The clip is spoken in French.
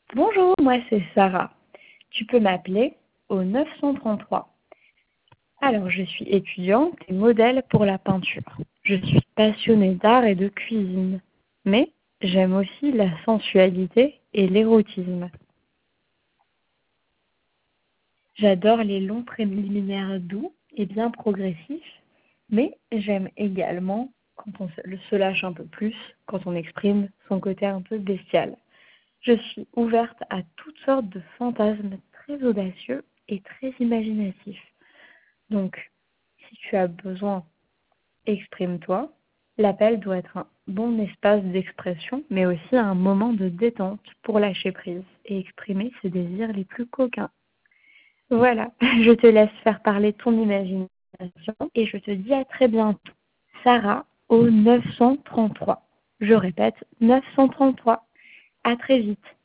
Bonjour, moi c'est Sarah. Tu peux m'appeler au 933. Alors, je suis étudiante et modèle pour la peinture. Je suis passionnée d'art et de cuisine. Mais j'aime aussi la sensualité et l'érotisme. J'adore les longs préliminaires doux et bien progressifs, mais j'aime également quand on se lâche un peu plus, quand on exprime son côté un peu bestial. Je suis ouverte à toutes sortes de fantasmes très audacieux et très imaginatifs. Donc, si tu as besoin, exprime-toi. L'appel doit être un bon espace d'expression, mais aussi un moment de détente pour lâcher prise et exprimer ses désirs les plus coquins. Voilà, je te laisse faire parler ton imagination et je te dis à très bientôt. Sarah au 933. Je répète, 933. À très vite.